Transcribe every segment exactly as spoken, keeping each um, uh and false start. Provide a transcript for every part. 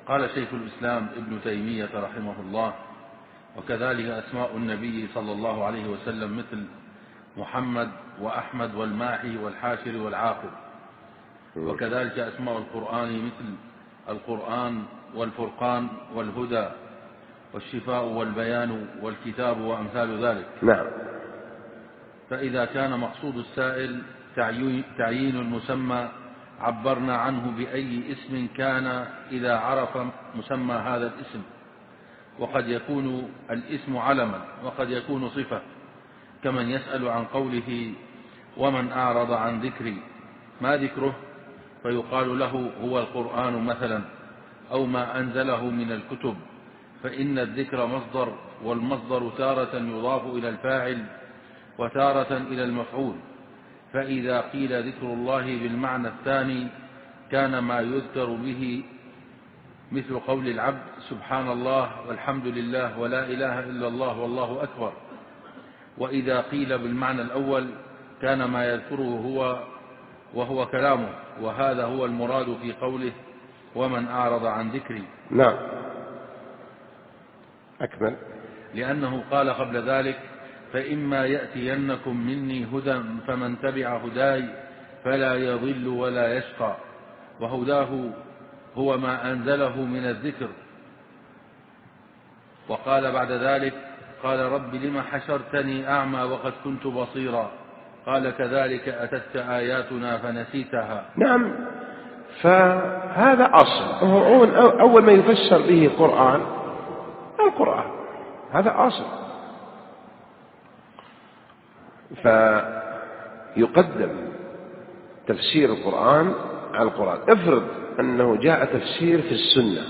قال شيخ الإسلام ابن تيمية رحمه الله: وكذلك أسماء النبي صلى الله عليه وسلم مثل محمد وأحمد والماحي والحاشر والعاقب. وكذلك أسماء القرآن مثل القرآن والفرقان والهدى والشفاء والبيان والكتاب وأمثال ذلك. نعم. فإذا كان مقصود السائل تعيين المسمى عبرنا عنه بأي اسم كان إذا عرف مسمى هذا الاسم، وقد يكون الاسم علما وقد يكون صفة، كمن يسأل عن قوله: ومن أعرض عن ذكري ما ذكره؟ فيقال له: هو القرآن مثلا، أو ما أنزله من الكتب، فإن الذكر مصدر، والمصدر تارة يضاف إلى الفاعل وتارة إلى المفعول. فإذا قيل ذكر الله بالمعنى الثاني كان ما يذكر به مثل قول العبد: سبحان الله والحمد لله ولا إله إلا الله والله أكبر. وإذا قيل بالمعنى الأول كان ما يذكره هو وهو كلامه، وهذا هو المراد في قوله: ومن أعرض عن ذكري. نعم. أكمل. لأنه قال قبل ذلك: فإما يأتينكم مني هدى فمن تبع هداي فلا يضل ولا يشقى، وهداه هو ما أنزله من الذكر. وقال بعد ذلك: قال رب لم حشرتني أعمى وقد كنت بصيرا، قال كذلك أتتك آياتنا فنسيتها. نعم. فهذا أصل، أول ما يفسر به القرآن القرآن، هذا أصل. فيقدم تفسير القرآن على القرآن. افرض أنه جاء تفسير في السنة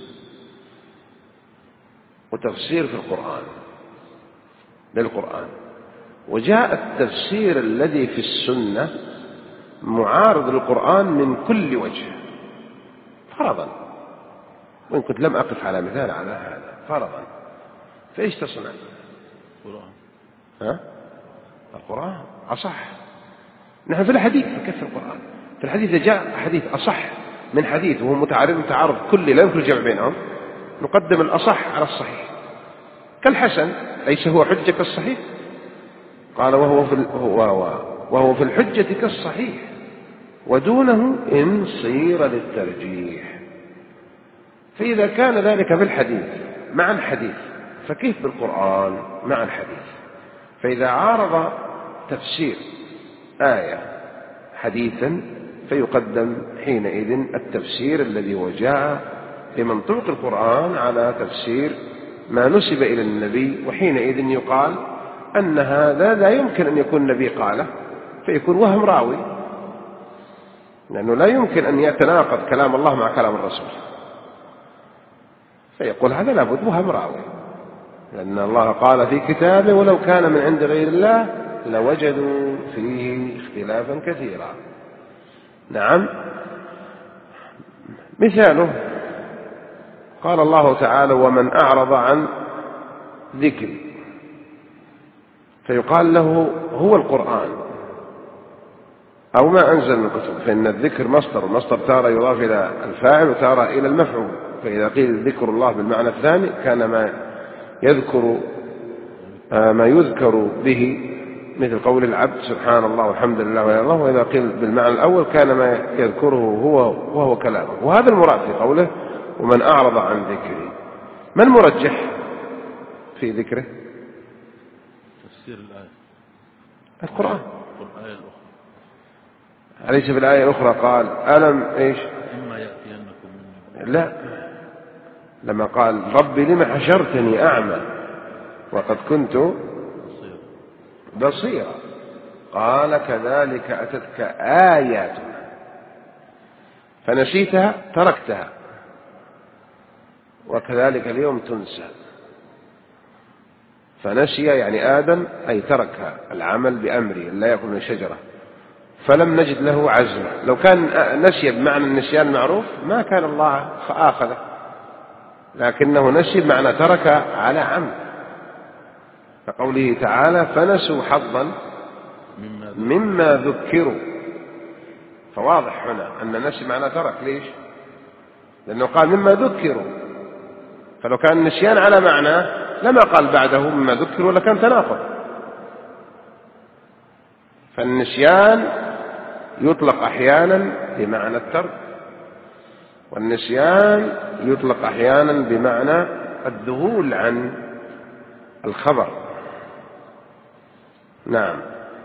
وتفسير في القرآن للقرآن، وجاء التفسير الذي في السنة معارض للقرآن من كل وجه فرضا، وإن كنت لم أقف على مثال على هذا فرضا، فإيش تصنع؟ القرآن ها؟ القرآن أصح. نحن في الحديث نكفر القرآن. في الحديث إذا جاء حديث أصح من حديث وهو متعارض تعارض كلي لا يمكن الجمع بينهم، نقدم الأصح على الصحيح. كالحسن ليس هو حجة كالصحيح؟ قال وهو في وهو وهو في الحجة كالصحيح، ودونه إن صير للترجيح. فإذا كان ذلك بالحديث مع الحديث فكيف بالقرآن مع الحديث؟ فإذا عارض تفسير آية حديثا فيقدم حينئذ التفسير الذي وجاء بمنطوق القرآن على تفسير ما نسب إلى النبي، وحينئذ يقال أن هذا لا يمكن أن يكون النبي قاله، فيكون وهم راوي، لأنه لا يمكن أن يتناقض كلام الله مع كلام الرسول، فيقول هذا لابد وهم راوي، لأن الله قال في كتابه ولو كان من عند غير الله لوجدوا فيه اختلافا كثيرا. نعم. مثاله قال الله تعالى ومن أعرض عن ذكري، فيقال له هو القرآن أو ما أنزل من كتب، فإن الذكر مصدر، والمصدر تارة يضاف إلى الفاعل وتارة إلى المفعول. فإذا قيل ذكر الله بالمعنى الثاني كان ما يذكر ما يذكر به مثل قول العبد سبحان الله والحمد لله ولا الله، وإذا قيل بالمعنى الأول كان ما يذكره هو وهو كلامه. وهذا المراد في قوله ومن أعرض عن ذكري. ما المرجح في ذكره؟ تفسير الآية القرآن. الآية الأخرى أليس في الآية الأخرى قال ألم إيش؟ إما يأتينكم مني. لا، لما قال ربي لم حشرتني أعمى وقد كنت بصيرا، قال كذلك أتتك آياتنا فنسيتها تركتها وكذلك اليوم تنسى. فنسي يعني آدم أي ترك العمل بأمره لا يأكل من الشجرة، فلم نجد له عزما. لو كان نسي بمعنى النسيان معروف ما كان الله آخذه، لكنه نسي بمعنى ترك على عمد، كقوله تعالى فنسوا حظا مما ذكروا. فواضح هنا أن نسي معنى ترك. ليش؟ لأنه قال مما ذكروا، فلو كان النسيان على معنى لما قال بعده مما ذكروا لكان تناقض. فالنسيان يطلق أحيانا بمعنى الترك، والنسيان يطلق أحيانا بمعنى الذهول عن الخبر. نعم.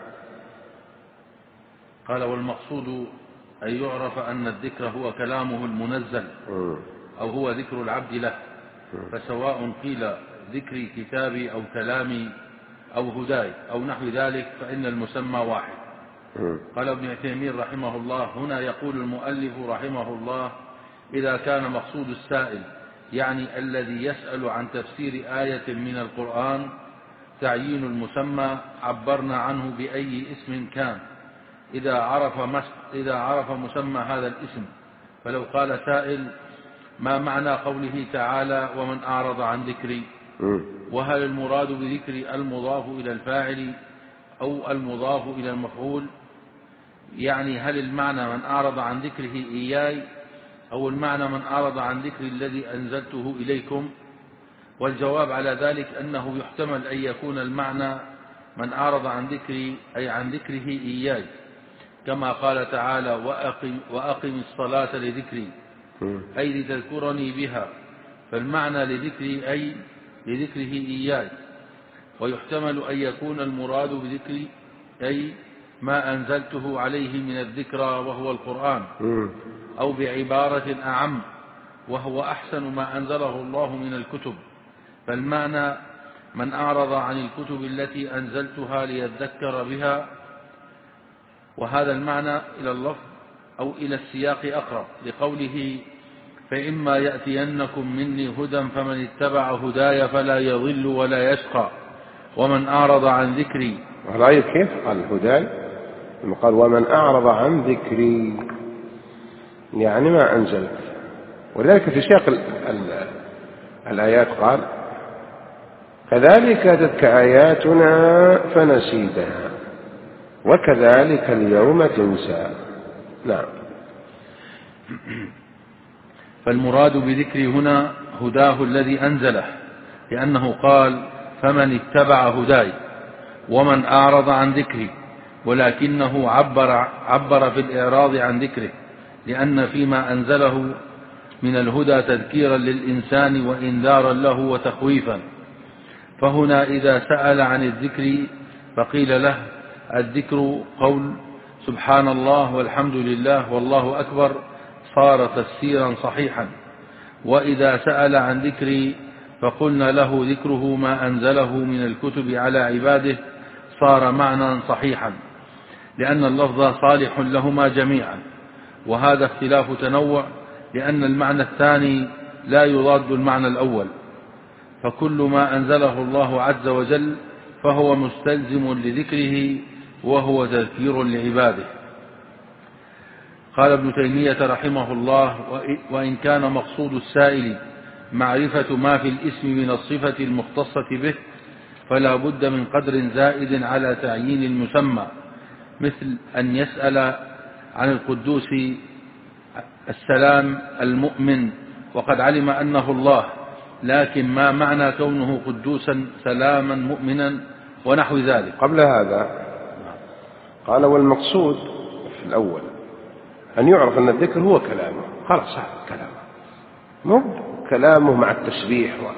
قال والمقصود أن يعرف أن الذكر هو كلامه المنزل أو هو ذكر العبد له، فسواء قيل ذكري كتابي أو كلامي أو هداي أو نحو ذلك فإن المسمى واحد. قال ابن عثيمين رحمه الله: هنا يقول المؤلف رحمه الله: إذا كان مقصود السائل يعني الذي يسأل عن تفسير آية من القرآن تعيين المسمى عبرنا عنه بأي اسم كان إذا عرف, إذا عرف مسمى هذا الاسم. فلو قال سائل: ما معنى قوله تعالى ومن أعرض عن ذكري؟ وهل المراد بذكر المضاف إلى الفاعل أو المضاف إلى المفعول؟ يعني هل المعنى من أعرض عن ذكره إياي أو المعنى من أعرض عن ذكر الذي أنزلته إليكم؟ والجواب على ذلك أنه يحتمل أن يكون المعنى من أعرض عن ذكري أي عن ذكره إياي، كما قال تعالى: وأقم, وأقم الصلاة لذكري أي لتذكرني بها، فالمعنى لذكري أي لذكره إياي. ويحتمل أن يكون المراد بذكري أي ما أنزلته عليه من الذكرى وهو القرآن، أو بعبارة أعم وهو أحسن ما أنزله الله من الكتب، فالمعنى من أعرض عن الكتب التي أنزلتها ليذكر بها. وهذا المعنى إلى اللفظ أو إلى السياق أقرب، لقوله: فإما يأتينكم مني هدى فمن اتبع هداي فلا يضل ولا يشقى ومن أعرض عن ذكري. رأيت كيف قال هداي؟ قال ومن أعرض عن ذكري يعني ما أنزلت. ولذلك في سياق ال ال الآيات قال: كذلك أتتك آياتنا فنسيتها وكذلك اليوم تنسى. نعم. فالمراد بذكر هنا هداه الذي أنزله، لأنه قال: فمن اتبع هداي ومن أعرض عن ذكري، ولكنه عبر, عبر في الإعراض عن ذكره، لأن فيما أنزله من الهدى تذكيرا للإنسان وإنذارا له وتخويفا. فهنا إذا سأل عن الذكر فقيل له: الذكر قول سبحان الله والحمد لله والله أكبر، صار تفسيرا صحيحا. وإذا سأل عن ذكري فقلنا له: ذكره ما أنزله من الكتب على عباده، صار معنى صحيحا، لأن اللفظ صالح لهما جميعا. وهذا اختلاف تنوع، لأن المعنى الثاني لا يضاد المعنى الأول، فكل ما أنزله الله عز وجل فهو مستلزم لذكره وهو تذكير لعباده. قال ابن تيمية رحمه الله: وإن كان مقصود السائل معرفة ما في الاسم من الصفة المختصة به، فلا بد من قدر زائد على تعيين المسمى، مثل أن يسأل عن القدوس السلام المؤمن وقد علم أنه الله، لكن ما معنى كونه قدوسا سلاما مؤمنا ونحو ذلك. قبل هذا قال: والمقصود في الأول أن يعرف أن الذكر هو كلامه. خلاص صح كلامه، مو كلامه مع التسبيح و...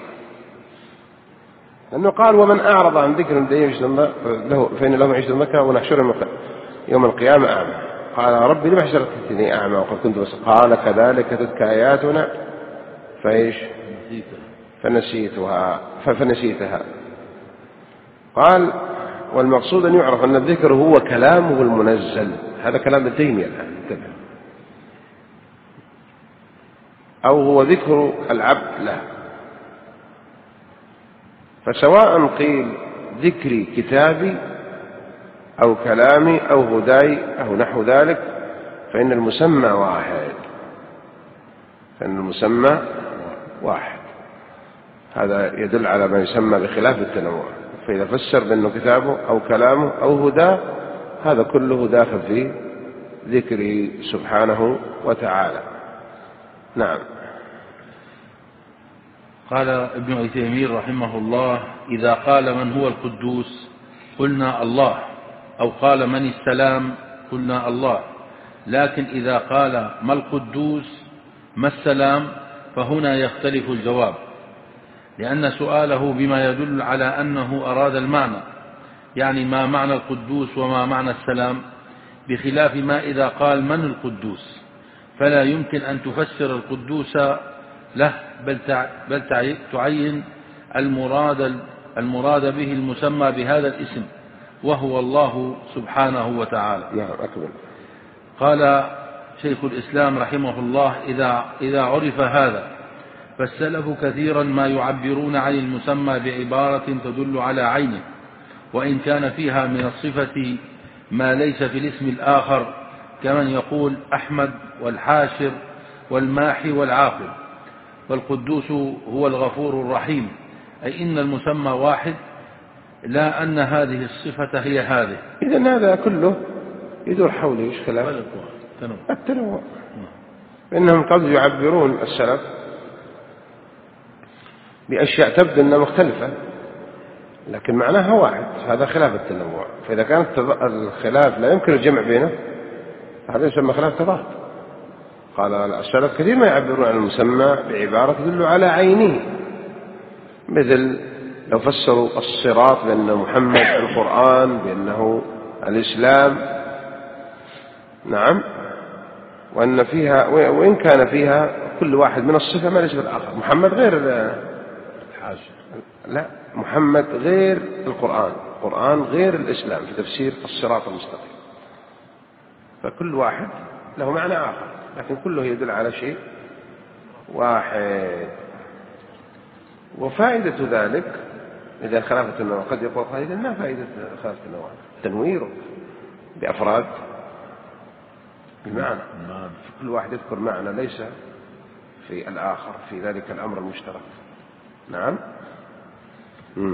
لأنه قال: ومن أعرض عن ذكر له فإن له معيشة مكة ونحشره يوم القيامة أعمى. قال: ربي لما حشرتني أعمى وقد كنت بس. قال: كذلك تتك آياتنا فإيش فنسيتها فنسيتها. قال: والمقصود أن يعرف أن الذكر هو كلامه المنزل. هذا كلام ابن تيمية الآن، انتبه. أو هو ذكر العبد له. فسواء قيل ذكري كتابي أو كلامي أو هداي أو نحو ذلك فإن المسمى واحد، فإن المسمى واحد. هذا يدل على ما يسمى بخلاف التنوع. فإذا فسر بأنه كتابه أو كلامه أو هداه، هذا كله داخل في ذكره سبحانه وتعالى. نعم. قال ابن عثيمين رحمه الله: إذا قال من هو القدوس قلنا الله، أو قال من السلام قلنا الله، لكن إذا قال ما القدوس ما السلام فهنا يختلف الجواب، لأن سؤاله بما يدل على أنه أراد المعنى، يعني ما معنى القدوس وما معنى السلام، بخلاف ما إذا قال من القدوس، فلا يمكن أن تفسر القدوس له، بل بل تعين المراد المراد به المسمى بهذا الاسم، وهو الله سبحانه وتعالى. نعم أكبر. قال شيخ الإسلام رحمه الله: إذا إذا عرف هذا فالسلف كثيرا ما يعبرون عن المسمى بعبارة تدل على عينه، وإن كان فيها من الصفة ما ليس في الاسم الآخر، كمن يقول أحمد والحاشر والماحي والعاقل. والقدوس هو الغفور الرحيم، أي إن المسمى واحد، لا أن هذه الصفة هي هذه. إذن هذا كله يدور حوله إيش خلاف التنوع، إنهم قد يعبرون السلف بأشياء تبدو أنها مختلفة لكن معناها واحد، هذا خلاف التنوع. فإذا كان الخلاف لا يمكن الجمع بينه هذا يسمى خلاف تضاد. قال السلف كثير ما يعبرون عن المسمى بعبارة تدل على عينه، مثل لو فسروا الصراط بأنه محمد، القرآن بأنه الإسلام، نعم، وأن فيها وإن كان فيها كل واحد من الصفة ما ليس بالآخر. محمد غير الحاشا، لا، محمد غير القرآن، القرآن غير الإسلام في تفسير الصراط المستقيم، فكل واحد له معنى آخر لكن كله يدل على شيء واحد. وفائدة ذلك إذا خلاف التنوع قد يقول قائلا: ما فائدة خلاف التنوع؟ تنويره بأفراد بمعنى، كل واحد يذكر معنى ليس في الآخر في ذلك الأمر المشترك. نعم. مم.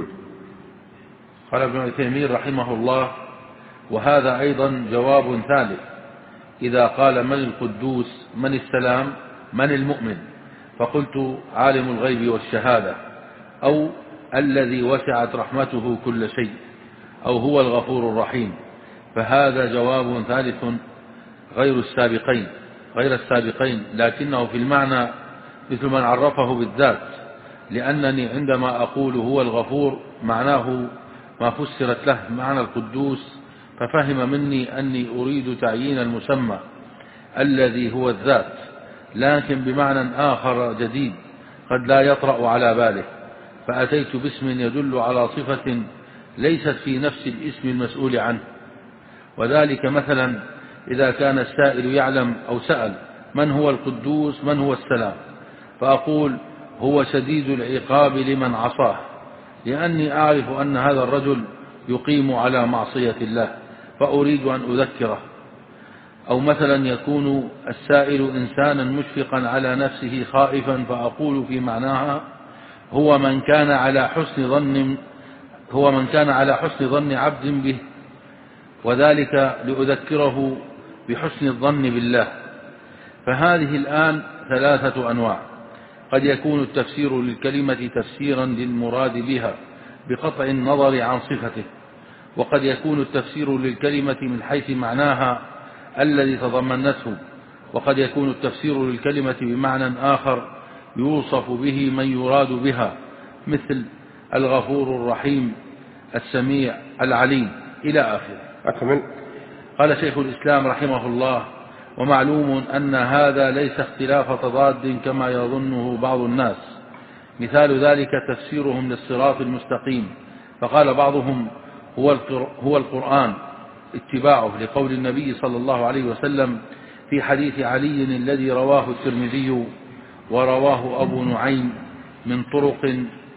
قال ابن عثيمين رحمه الله: وهذا أيضا جواب ثالث. إذا قال من القدوس من السلام من المؤمن، فقلت عالم الغيب والشهادة، أو الذي وسعت رحمته كل شيء، أو هو الغفور الرحيم، فهذا جواب ثالث غير السابقين غير السابقين لكنه في المعنى مثل من عرفه بالذات، لأنني عندما أقول هو الغفور معناه ما فسرت له معنى القدوس، ففهم مني أني أريد تعيين المسمى الذي هو الذات، لكن بمعنى آخر جديد قد لا يطرأ على باله، فأتيت باسم يدل على صفة ليست في نفس الاسم المسؤول عنه. وذلك مثلا إذا كان السائل يعلم أو سأل من هو القدوس من هو السلام، فأقول هو شديد العقاب لمن عصاه، لأني أعرف أن هذا الرجل يقيم على معصية الله فأريد أن أذكره. أو مثلا يكون السائل إنسانا مشفقا على نفسه خائفا، فأقول في معناها هو من كان على حسن ظن هو من كان على حسن ظن عبد به، وذلك لأذكره بحسن الظن بالله. فهذه الآن ثلاثة أنواع: قد يكون التفسير للكلمة تفسيرا للمراد بها بقطع النظر عن صفته، وقد يكون التفسير للكلمة من حيث معناها الذي تضمنته، وقد يكون التفسير للكلمة بمعنى آخر يوصف به من يراد بها، مثل الغفور الرحيم السميع العليم إلى آخره. أكمل. قال شيخ الإسلام رحمه الله: ومعلوم أن هذا ليس اختلاف تضاد كما يظنه بعض الناس، مثال ذلك تفسيرهم للصراط المستقيم، فقال بعضهم هو القرآن اتباعه، لقول النبي صلى الله عليه وسلم في حديث علي الذي رواه الترمذي ورواه أبو نعيم من طرق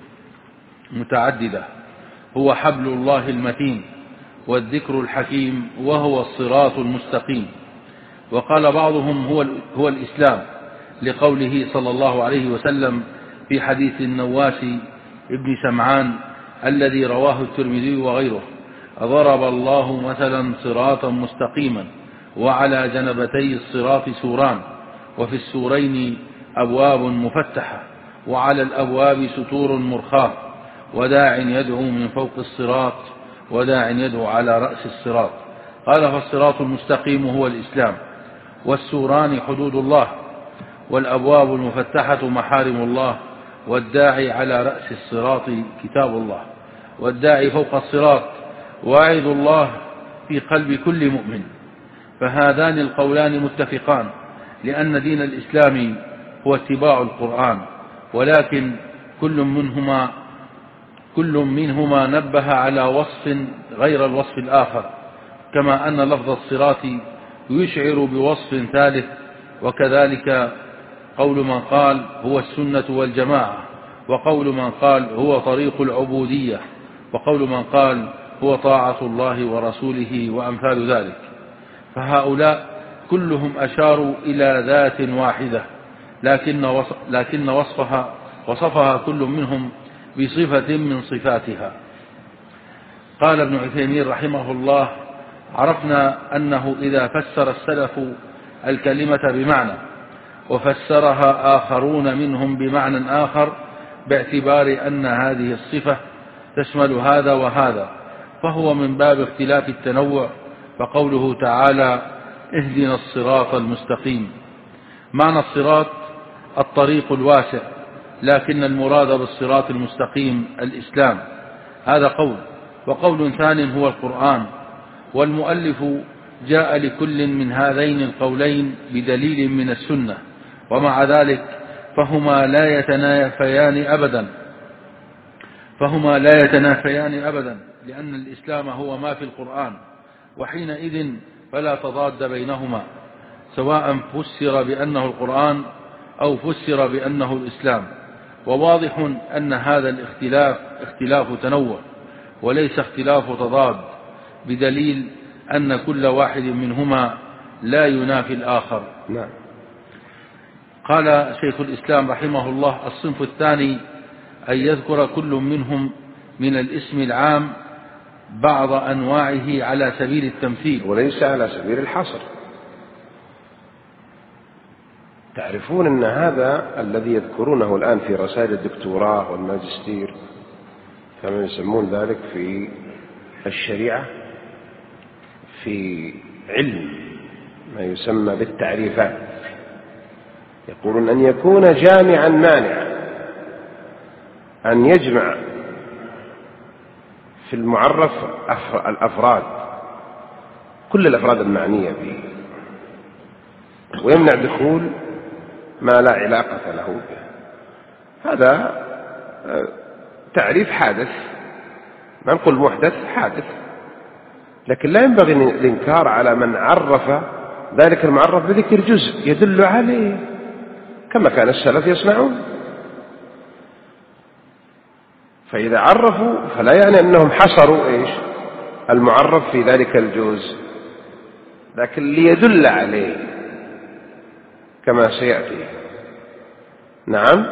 متعددة: هو حبل الله المتين والذكر الحكيم وهو الصراط المستقيم. وقال بعضهم هو, هو الإسلام، لقوله صلى الله عليه وسلم في حديث النواس ابن سمعان الذي رواه الترمذي وغيره: ضرب الله مثلا صراطا مستقيما وعلى جنبتي الصراط سوران وفي السورين أبواب مفتحة وعلى الأبواب ستور مرخاة، وداع يدعو من فوق الصراط، وداع يدعو على رأس الصراط. قال: فالصراط المستقيم هو الإسلام، والسوران حدود الله، والأبواب المفتحة محارم الله، والداعي على رأس الصراط كتاب الله، والداعي فوق الصراط واعظ الله في قلب كل مؤمن. فهذان القولان متفقان، لأن دين الإسلام هو اتباع القرآن، ولكن كل منهما كل منهما نبه على وصف غير الوصف الآخر، كما أن لفظ الصراط يشعر بوصف ثالث. وكذلك قول من قال هو السنة والجماعة، وقول من قال هو طريق العبودية، وقول من قال هو طاعة الله ورسوله، وأمثال ذلك. فهؤلاء كلهم أشاروا إلى ذات واحدة، لكن لكن وصفها وصفها كل منهم بصفة من صفاتها. قال ابن عثيمين رحمه الله: عرفنا أنه إذا فسر السلف الكلمة بمعنى وفسرها آخرون منهم بمعنى آخر باعتبار أن هذه الصفة تشمل هذا وهذا، فهو من باب اختلاف التنوع. فقوله تعالى: اهدنا الصراط المستقيم، معنى الصراط الطريق الواسع، لكن المراد بالصراط المستقيم الإسلام. هذا قول. وقول ثاني هو القرآن. والمؤلف جاء لكل من هذين القولين بدليل من السنة، ومع ذلك فهما لا يتنافيان أبدا فهما لا يتنافيان أبدا لأن الإسلام هو ما في القرآن، وحينئذ فلا تضاد بينهما، سواء فسر بأنه القرآن أو فسر بأنه الإسلام. وواضح أن هذا الاختلاف اختلاف تنوع وليس اختلاف تضاد، بدليل أن كل واحد منهما لا ينافي الآخر. نعم. قال شيخ الإسلام رحمه الله: الصنف الثاني أن يذكر كل منهم من الاسم العام بعض أنواعه على سبيل التمثيل وليس على سبيل الحصر. تعرفون أن هذا الذي يذكرونه الآن في رسائل الدكتوراه والماجستير كما يسمون ذلك في الشريعة، في علم ما يسمى بالتعريفات، يقولون أن يكون جامعا مانعا، أن يجمع في المعرف الأفراد، كل الأفراد المعنية به، ويمنع دخول ما لا علاقة له به. هذا تعريف حادث، ما نقول محدث، حادث، لكن لا ينبغي الإنكار على من عرف ذلك المعرف بذكر جزء يدل عليه كما كان السلف يصنعون. فإذا عرفوا فلا يعني أنهم حصروا إيش المعرف في ذلك الجزء، لكن ليدل عليه كما سيأتي. نعم.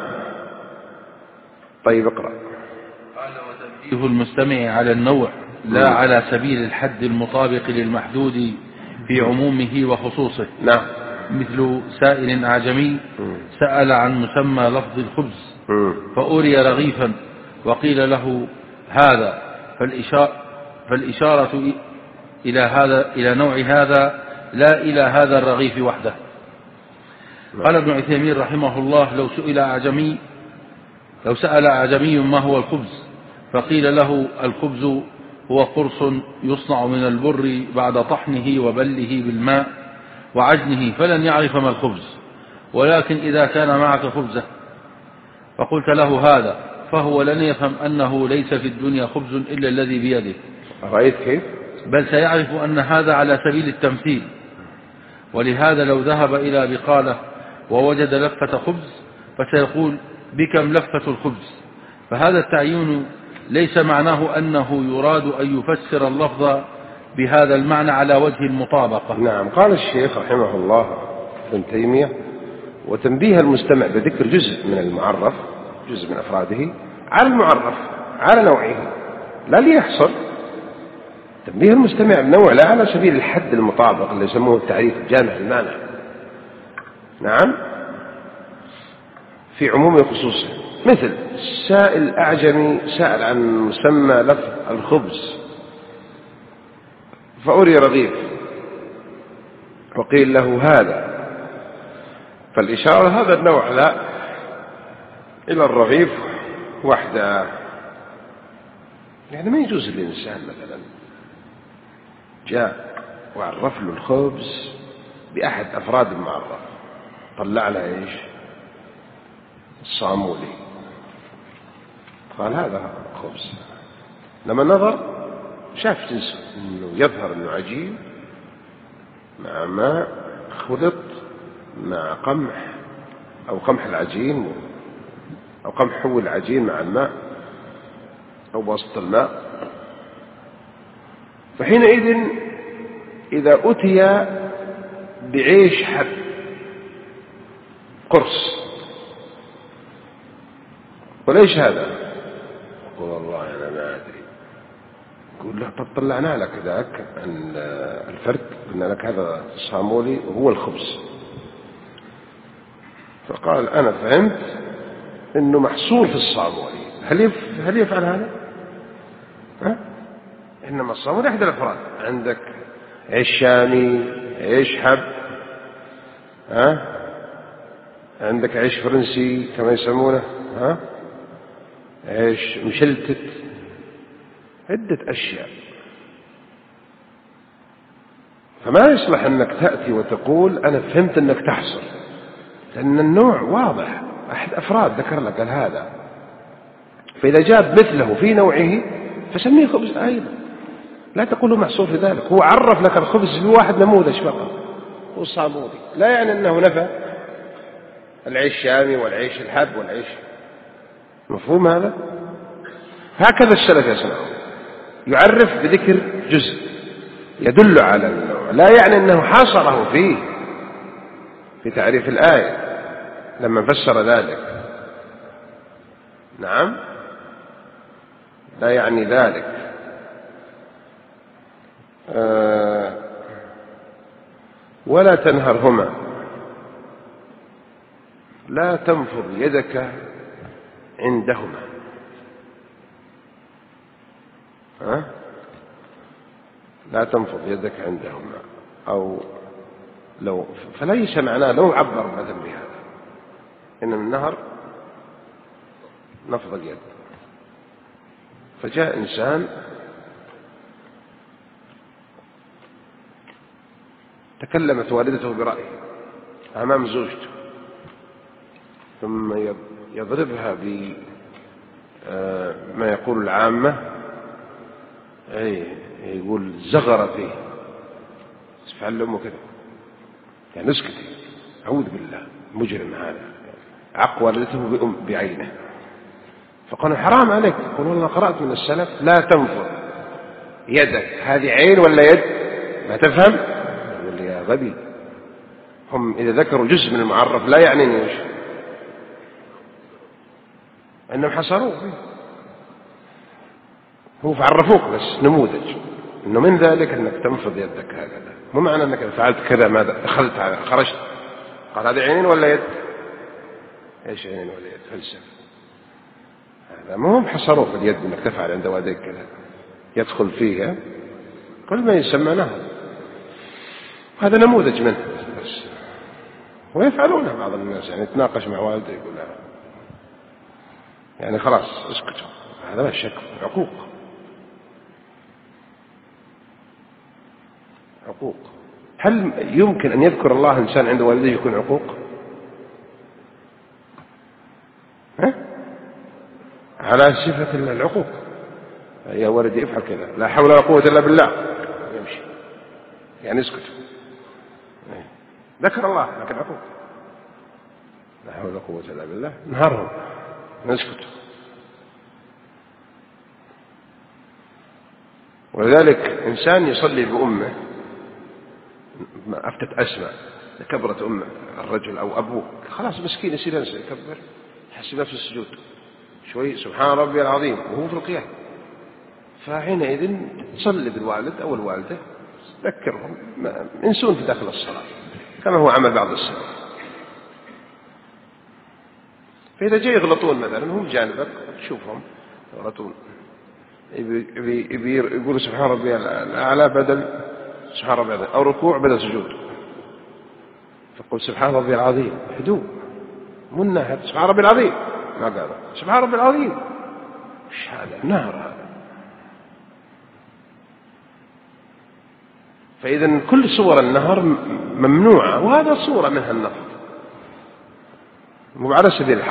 طيب اقرأ. قال: وتنبيه المستمع على النوع لا على سبيل الحد المطابق للمحدود في عمومه وخصوصه. نعم. مثل سائل أعجمي سأل عن مسمى لفظ الخبز فأري رغيفا وقيل له هذا، فالإشارة إلى هذا إلى نوع هذا لا إلى هذا الرغيف وحده. قال ابن عثيمين رحمه الله: لو سئل أعجمي لو سأل أعجمي ما هو الخبز فقيل له الخبز هو قرص يصنع من البر بعد طحنه وبله بالماء وعجنه، فلن يعرف ما الخبز. ولكن إذا كان معك خبزة فقلت له هذا، فهو لن يفهم أنه ليس في الدنيا خبز إلا الذي بيده. رأيت كيف؟ بل سيعرف أن هذا على سبيل التمثيل. ولهذا لو ذهب إلى بقالة ووجد لفة خبز فسيقول: بكم لفة الخبز؟ فهذا التعيين ليس معناه أنه يراد أن يفسر اللفظ بهذا المعنى على وجه المطابقة. نعم. قال الشيخ رحمه الله ابن تيمية: وتنبيه المستمع بذكر جزء من المعرف، جزء من أفراده، على المعرف على نوعه، لا ليحصر. تنبيه المستمع بنوع لا على سبيل الحد المطابق اللي يسموه التعريف الجامع المانع. نعم. في عموم خصوصه. مثل سائل أعجمي سأل عن مسمى لفظ الخبز فأري رغيف وقيل له هذا، فالإشارة هذا النوع لا إلى الرغيف وحده. يعني ما يجوز للإنسان مثلا جاء وعرف له الخبز بأحد أفراد المعرف، طلع له إيش؟ الصامولي، قال هذا خبز. لما نظر شاف جنسه إنه يظهر إنه عجين مع ماء خلط مع قمح أو قمح العجين أو قمح حول العجين مع الماء أو بواسطة الماء. فحينئذ إذا أتي بعيش حب قرص وليش هذا؟ يقول والله أنا ما أدري. يقول له طب طلعنا لك ذاك عن الفرق، قلنا لك هذا الصامولي وهو الخبز. فقال أنا فهمت إنه محصور في الصامولي. هل هل يفعل هذا؟ ها؟ إنما الصامولي أحد الأفراد. عندك عيش شامي، عيش حب، ها؟ عندك عيش فرنسي كما يسمونه، ها؟ عيش مشلتت، عدة أشياء. فما يصلح أنك تأتي وتقول أنا فهمت أنك تحصر، لأن النوع واضح، أحد أفراد ذكر لك قال هذا. فإذا جاب مثله في نوعه فسميه خبز أيضا، لا تقوله محصور في ذلك. هو عرف لك الخبز بواحد نموذج فقط هو الصامولي، لا يعني أنه نفى العيش الشامي والعيش الحب والعيش. مفهوم هذا؟ هكذا السلف يصنعون، يعرف بذكر جزء يدل على النوع، لا يعني أنه حاصره فيه في تعريف الآية لما فسر ذلك. نعم، لا يعني ذلك. آه ولا تنهرهما، لا تنفض يدك عندهما. ها؟ لا تنفض يدك عندهما، أو لو فليس معناه لو عبر مثلا بهذا إن من النهر نفض اليد. فجاء إنسان تكلمت والدته برأيه أمام زوجته، ثم يضربها بما يقول العامة، أي يقول زغر فيه، فعل أمه كذا، يعني اسكتي، أعوذ بالله، مجرم هذا، عق والدته بأم بعينه. فقالوا حرام عليك. يقول والله قرأت من السلف لا تنفض يدك، هذه عين ولا يد؟ ما تفهم؟ يقول يا غبي، هم إذا ذكروا جزء من المعرف لا يعني ايش؟ انهم حصروه، هو فعرفوك بس نموذج انه من ذلك انك تنفض يدك هكذا، مو معنى انك فعلت كذا ما دخلت على خرجت. قال هذه عين ولا يد؟ ايش عين ولا يد؟ فلسفه. هذا ما هم حصروه في اليد انك تفعل عند والديك كذا يدخل فيها، كل ما يسمى نهر. هذا نموذج منه بس، ويفعلونه بعض الناس، يعني يتناقش مع والده يقول لا يعني خلاص اسكتوا، هذا ما شك عقوق. عقوق. هل يمكن أن يذكر الله إنسان عند والديه يكون عقوق؟ ها؟ على صفة العقوق، يا ولدي افعل كذا، لا حول ولا قوة إلا بالله، يمشي يعني اسكتوا. ذكر الله لكن عقوق، لا حول ولا قوة إلا بالله، نهارهم نسكت. ولذلك إنسان يصلي بأمه، أفتت أسماء كبرت أمه الرجل أو أبوه، خلاص مسكين يصير ينسى يكبر، يحسب نفسه السجود شوي سبحان ربي العظيم وهو في القيام. فحينئذ تصلي بالوالد أو الوالدة، ذكرهم ينسون في داخل الصلاة كما هو عمل بعض السلف. فإذا جاي يغلطون مثلا هم جانبك تشوفهم يغلطون، يقول سبحان ربي الأعلى بدل سبحان ربي العظيم، أو ركوع بدل سجود، فقل سبحان ربي العظيم هدوء منها سبحان ربي العظيم ما قال سبحان ربي العظيم، ايش هذا؟ نهر هذا. فإذا كل صور النهر ممنوعة، وهذا صورة منها النفض، مو على سبيل